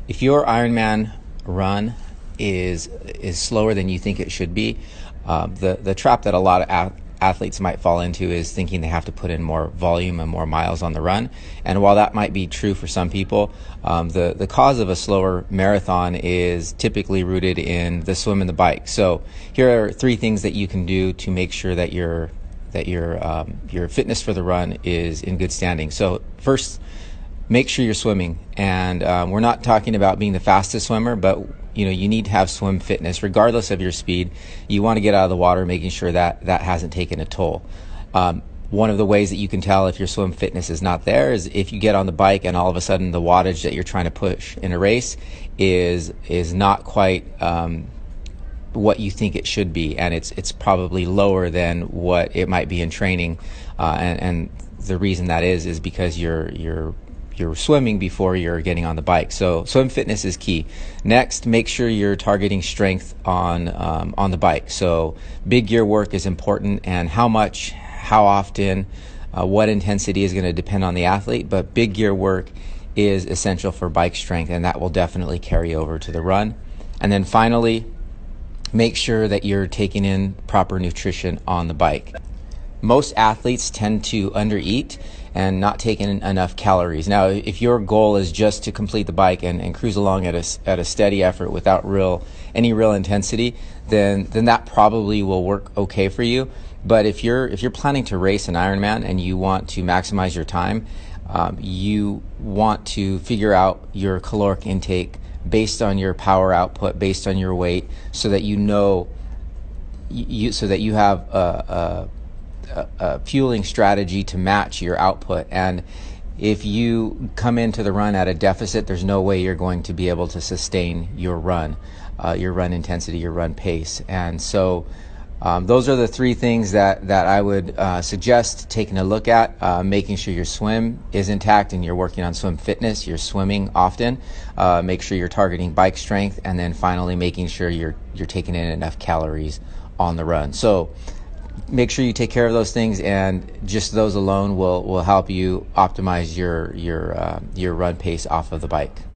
If your Ironman run is slower than you think it should be, the trap that a lot of athletes might fall into is thinking they have to put in more volume and more miles on the run. And while that might be true for some people, the cause of a slower marathon is typically rooted in the swim and the bike. So here are 3 things that you can do to make sure that your fitness for the run is in good standing. So first, make sure you're swimming, and we're not talking about being the fastest swimmer, but you need to have swim fitness regardless of your speed. You want to get out of the water making sure that hasn't taken a toll. One of the ways that you can tell if your swim fitness is not there is if you get on the bike and all of a sudden the wattage that you're trying to push in a race is not quite what you think it should be, and it's probably lower than what it might be in training, and the reason that is because you're swimming before you're getting on the bike. So swim fitness is key. Next, make sure you're targeting strength on the bike. So big gear work is important, and how much, how often, what intensity is going to depend on the athlete, but big gear work is essential for bike strength, and that will definitely carry over to the run. And then finally, make sure that you're taking in proper nutrition on the bike. Most athletes tend to undereat and not take in enough calories. Now, if your goal is just to complete the bike and cruise along at a steady effort without any real intensity, then that probably will work okay for you. But if you're planning to race an Ironman and you want to maximize your time, you want to figure out your caloric intake based on your power output, based on your weight, so that you have a fueling strategy to match your output. And if you come into the run at a deficit, there's no way you're going to be able to sustain your run intensity, your run pace. And so those are the 3 things that I would suggest taking a look at. Making sure your swim is intact and you're working on swim fitness, you're swimming often. Make sure you're targeting bike strength, and then finally making sure you're taking in enough calories on the run. So make sure you take care of those things, and just those alone will help you optimize your run pace off of the bike.